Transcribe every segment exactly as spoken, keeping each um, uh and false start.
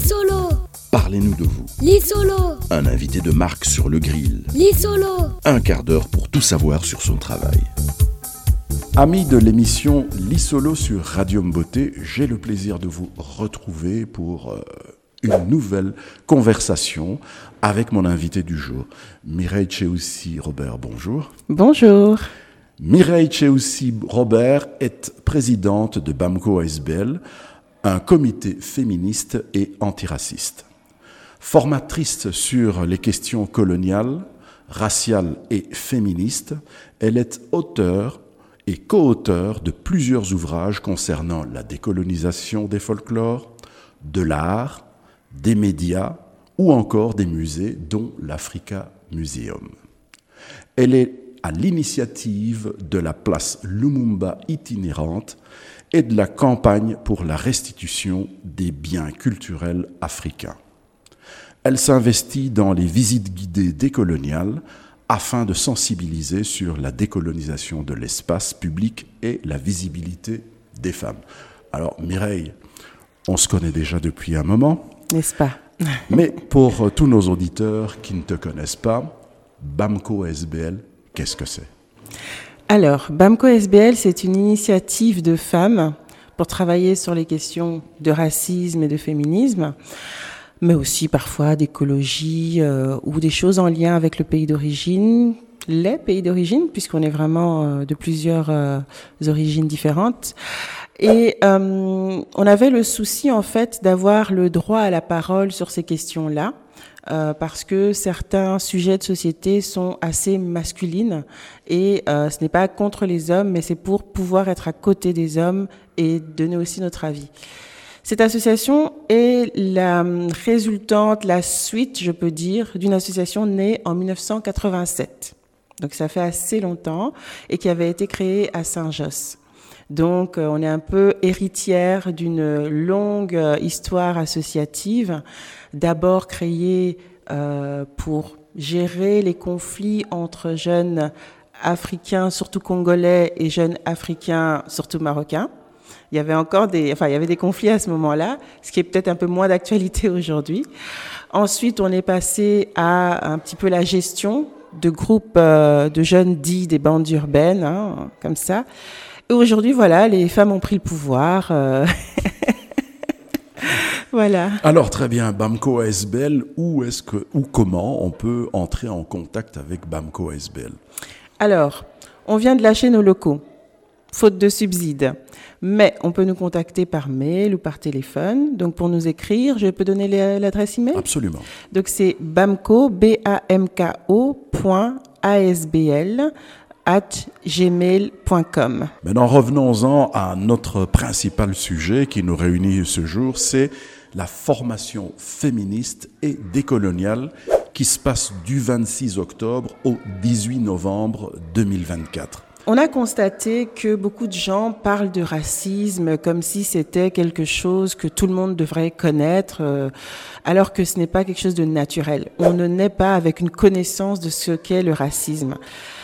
Lissolo. Parlez-nous de vous. Lissolo. Un invité de marque sur le grill. Lissolo. Un quart d'heure pour tout savoir sur son travail. Amis de l'émission Lissolo sur Radium Beauté, j'ai le plaisir de vous retrouver pour euh, une nouvelle conversation avec mon invité du jour, Mireille Tcheoussi Robert. Bonjour. Bonjour. Mireille Tcheoussi Robert est présidente de BAMCO A S B L, un comité féministe et antiraciste. Formatrice sur les questions coloniales, raciales et féministes, elle est auteure et co-auteur de plusieurs ouvrages concernant la décolonisation des folklores, de l'art, des médias ou encore des musées, dont l'Africa Museum. Elle est à l'initiative de la place Lumumba itinérante et de la campagne pour la restitution des biens culturels africains. Elle s'investit dans les visites guidées décoloniales afin de sensibiliser sur la décolonisation de l'espace public et la visibilité des femmes. Alors Mireille, on se connaît déjà depuis un moment. N'est-ce pas? Mais pour tous nos auditeurs qui ne te connaissent pas, BAMCO A S B L, qu'est-ce que c'est? Alors, BAMCO A S B L, c'est une initiative de femmes pour travailler sur les questions de racisme et de féminisme, mais aussi parfois d'écologie euh, ou des choses en lien avec le pays d'origine, les pays d'origine, puisqu'on est vraiment euh, de plusieurs euh, origines différentes. Et euh, on avait le souci, en fait, d'avoir le droit à la parole sur ces questions-là, euh, parce que certains sujets de société sont assez masculines, et euh, ce n'est pas contre les hommes, mais c'est pour pouvoir être à côté des hommes et donner aussi notre avis. Cette association est la résultante, la suite, je peux dire, d'une association née en dix-neuf cent quatre-vingt-sept. Donc ça fait assez longtemps, et qui avait été créée à Saint-Josse. Donc on est un peu héritière d'une longue histoire associative, d'abord créée euh, pour gérer les conflits entre jeunes africains, surtout congolais, et jeunes africains, surtout marocains. Il y avait encore des, enfin, il y avait des conflits à ce moment-là, ce qui est peut-être un peu moins d'actualité aujourd'hui. Ensuite, on est passé à un petit peu la gestion de groupes euh, de jeunes dits des bandes urbaines, hein, comme ça. Et aujourd'hui, voilà, les femmes ont pris le pouvoir. Euh... voilà. Alors très bien, BAMCO A S B L, où est-ce que, ou comment on peut entrer en contact avec BAMCO A S B L? Alors, on vient de lâcher nos locaux, faute de subsides. Mais on peut nous contacter par mail ou par téléphone. Donc pour nous écrire, je peux donner l'adresse email? Absolument. Donc c'est bamco, B A M K O, point A S B L, at gmail point com. Maintenant, revenons-en à notre principal sujet qui nous réunit ce jour, c'est la formation féministe et décoloniale qui se passe du vingt-six octobre au dix-huit novembre deux mille vingt-quatre. On a constaté que beaucoup de gens parlent de racisme comme si c'était quelque chose que tout le monde devrait connaître, euh, alors que ce n'est pas quelque chose de naturel. On ne naît pas avec une connaissance de ce qu'est le racisme.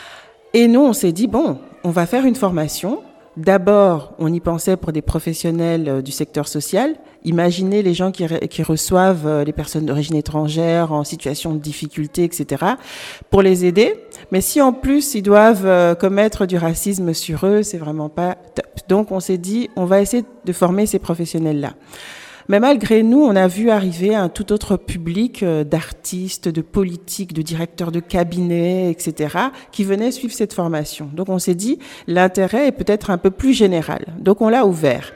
Et nous, on s'est dit, bon, on va faire une formation. D'abord, on y pensait pour des professionnels du secteur social. Imaginez les gens qui, re- qui reçoivent les personnes d'origine étrangère en situation de difficulté, et cetera, pour les aider. Mais si en plus ils doivent euh, commettre du racisme sur eux, c'est vraiment pas top. Donc on s'est dit, on va essayer de former ces professionnels-là. Mais malgré nous, on a vu arriver un tout autre public euh, d'artistes, de politiques, de directeurs de cabinets, et cetera, qui venaient suivre cette formation. Donc on s'est dit, l'intérêt est peut-être un peu plus général. Donc on l'a ouvert.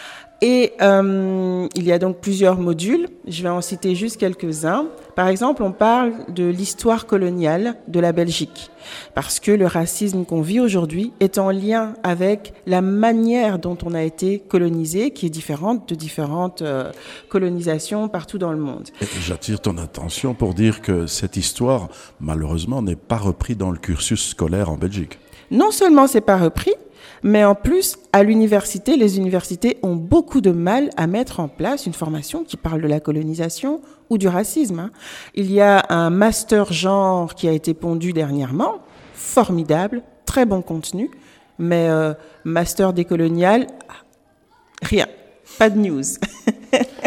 Et euh, il y a donc plusieurs modules. Je vais en citer juste quelques-uns. Par exemple, on parle de l'histoire coloniale de la Belgique, parce que le racisme qu'on vit aujourd'hui est en lien avec la manière dont on a été colonisé, qui est différente de différentes euh, colonisations partout dans le monde. Et j'attire ton attention pour dire que cette histoire, malheureusement, n'est pas reprise dans le cursus scolaire en Belgique. Non seulement c'est pas repris, mais en plus, à l'université, les universités ont beaucoup de mal à mettre en place une formation qui parle de la colonisation ou du racisme. Hein. Il y a un master genre qui a été pondu dernièrement, formidable, très bon contenu, mais euh, master décolonial, rien, pas de news.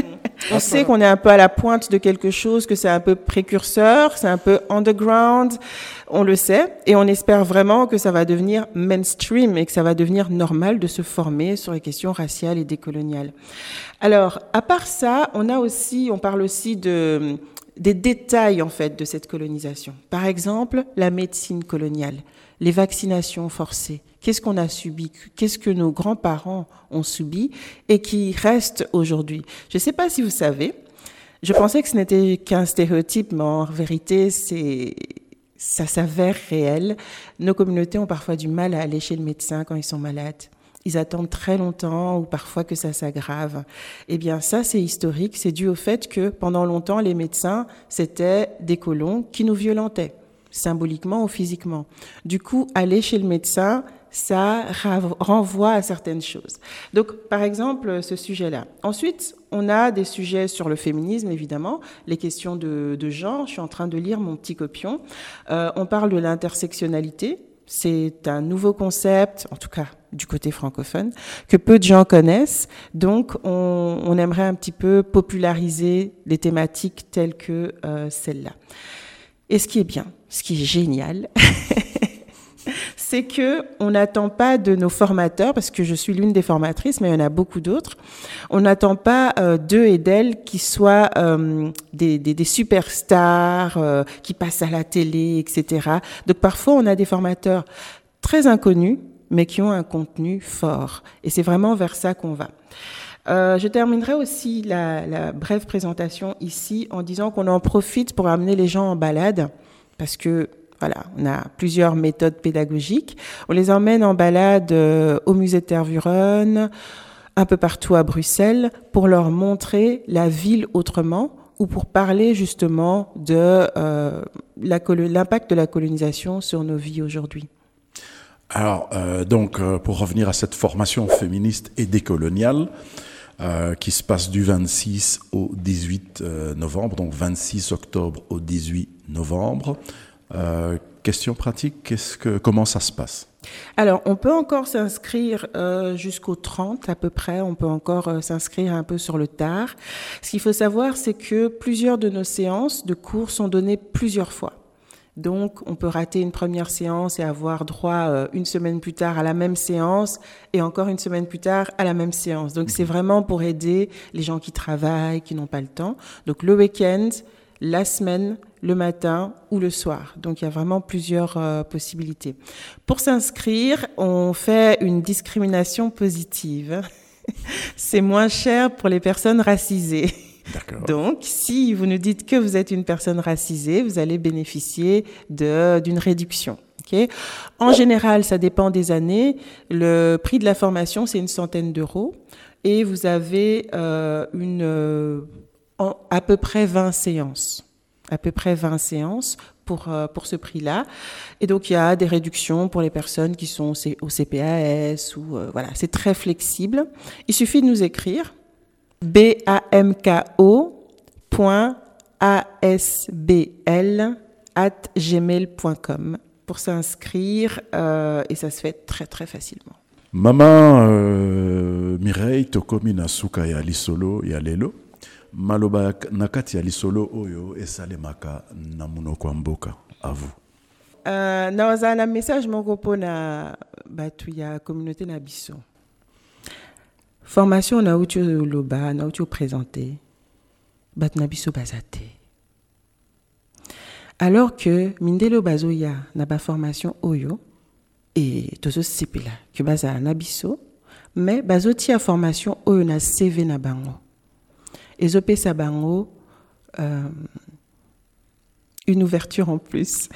On sait qu'on est un peu à la pointe de quelque chose, que c'est un peu précurseur, c'est un peu underground, on le sait, et on espère vraiment que ça va devenir mainstream et que ça va devenir normal de se former sur les questions raciales et décoloniales. Alors, à part ça, on a aussi, on parle aussi de des détails en fait de cette colonisation. Par exemple, la médecine coloniale, les vaccinations forcées. Qu'est-ce qu'on a subi? Qu'est-ce que nos grands-parents ont subi et qui reste aujourd'hui? Je ne sais pas si vous savez, je pensais que ce n'était qu'un stéréotype, mais en vérité, c'est, ça s'avère réel. Nos communautés ont parfois du mal à aller chez le médecin quand ils sont malades. Ils attendent très longtemps ou parfois que ça s'aggrave. Eh bien, ça, c'est historique. C'est dû au fait que pendant longtemps, les médecins, c'était des colons qui nous violentaient, symboliquement ou physiquement. Du coup, aller chez le médecin, ça renvoie à certaines choses. Donc, par exemple, ce sujet-là. Ensuite, on a des sujets sur le féminisme, évidemment, les questions de, de genre. Je suis en train de lire mon petit copion. Euh, on parle de l'intersectionnalité. C'est un nouveau concept, en tout cas du côté francophone, que peu de gens connaissent. Donc, on, on aimerait un petit peu populariser les thématiques telles que euh, celle-là. Et ce qui est bien, ce qui est génial, c'est que on n'attend pas de nos formateurs, parce que je suis l'une des formatrices, mais il y en a beaucoup d'autres. On n'attend pas euh, d'eux et d'elles qui soient euh, des, des, des superstars, euh, qui passent à la télé, et cetera. Donc parfois, on a des formateurs très inconnus, mais qui ont un contenu fort. Et c'est vraiment vers ça qu'on va. Euh, je terminerai aussi la, la brève présentation ici en disant qu'on en profite pour amener les gens en balade, parce que voilà, on a plusieurs méthodes pédagogiques. On les emmène en balade euh, au musée de Tervuren, un peu partout à Bruxelles, pour leur montrer la ville autrement ou pour parler justement de euh, la, l'impact de la colonisation sur nos vies aujourd'hui. Alors, euh, donc, euh, pour revenir à cette formation féministe et décoloniale, euh, qui se passe du vingt-six au dix-huit euh, novembre, donc vingt-six octobre au dix-huit novembre, euh, question pratique, qu'est-ce que, comment ça se passe? Alors, on peut encore s'inscrire euh, jusqu'au trente à peu près, on peut encore euh, s'inscrire un peu sur le tard. Ce qu'il faut savoir, c'est que plusieurs de nos séances de cours sont données plusieurs fois. Donc, on peut rater une première séance et avoir droit euh, une semaine plus tard à la même séance et encore une semaine plus tard à la même séance. Donc, c'est vraiment pour aider les gens qui travaillent, qui n'ont pas le temps. Donc, le week-end, la semaine, le matin ou le soir. Donc, il y a vraiment plusieurs euh, possibilités. Pour s'inscrire, on fait une discrimination positive. C'est moins cher pour les personnes racisées. D'accord. Donc, si vous nous dites que vous êtes une personne racisée, vous allez bénéficier de, d'une réduction. Okay? En général, ça dépend des années. Le prix de la formation, c'est une centaine d'euros. Et vous avez euh, une, euh, en, à peu près vingt séances. À peu près vingt séances pour, euh, pour ce prix-là. Et donc, il y a des réductions pour les personnes qui sont au C P A S. Ou, euh, voilà, c'est très flexible. Il suffit de nous écrire. bamko point asbl arobase gmail point com pour s'inscrire euh, et ça se fait très très facilement. Maman euh, Mireille tokomi na suka ya lisolo ya lelo maloba nakati ya lisolo oyo esalemaka na munoko mboka à vous. Euh, naoza na message moko pona batu ya communauté na biso. Formation na uti loba na uti présenter batu na biso bazate. Alors que mindelo bazoya na ba formation oyo et tozo sipela que baza na biso mais bazoti a formation oyo na C V na bango. Ezopesa bango euh, une ouverture en plus.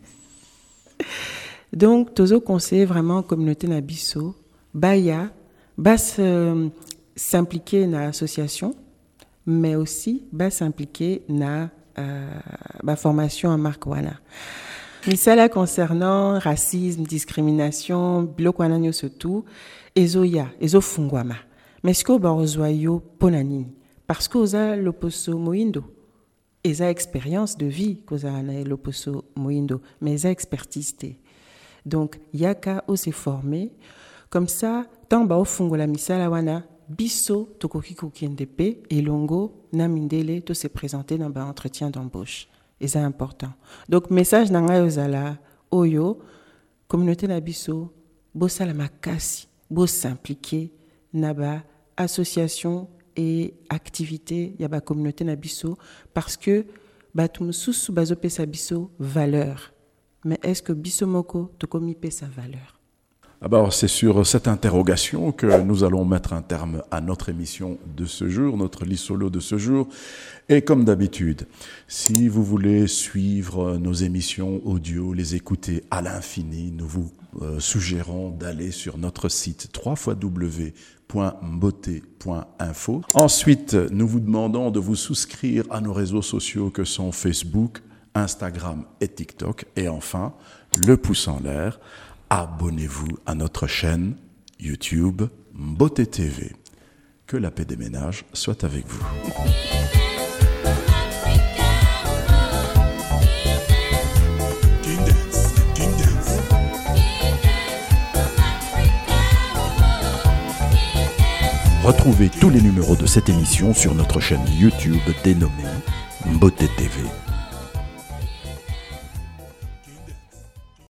Donc tozo conseiller vraiment communauté na biso baya bas euh, s'impliquer dans l'association, mais aussi bas s'impliquer dans euh, la formation en marque wana. Mais ça là concernant racisme, discrimination, bloc wana nyo surtout, ezo ya, ezo fungwama. Mais ce que ba ozoyo ponanini parce que oza loposo moindo, eza expérience de vie koza na loposo moindo, mais eza expertise te. Donc yaka o se former comme ça tant ba ofungola misala wana biso tokoki kokende pe elongo na mindele to se présenter dans ba entretien d'embauche. Et c'est important. Donc message na ngai ozala oyo communauté na biso bo sala makasi, bo s'impliquer na ba association et activité ya ba communauté na biso parce que bato mosusu bazopesa biso valeur. Mais est-ce que biso moko tokomi pe sa valeur? Alors, c'est sur cette interrogation que nous allons mettre un terme à notre émission de ce jour, notre lit solo de ce jour. Et comme d'habitude, si vous voulez suivre nos émissions audio, les écouter à l'infini, nous vous euh, suggérons d'aller sur notre site w w w point mbote point info. Ensuite, nous vous demandons de vous souscrire à nos réseaux sociaux que sont Facebook, Instagram et TikTok. Et enfin, le pouce en l'air. Abonnez-vous à notre chaîne YouTube Mbote T V. Que la paix des ménages soit avec vous. Retrouvez tous les numéros de cette émission sur notre chaîne YouTube dénommée Mbote T V.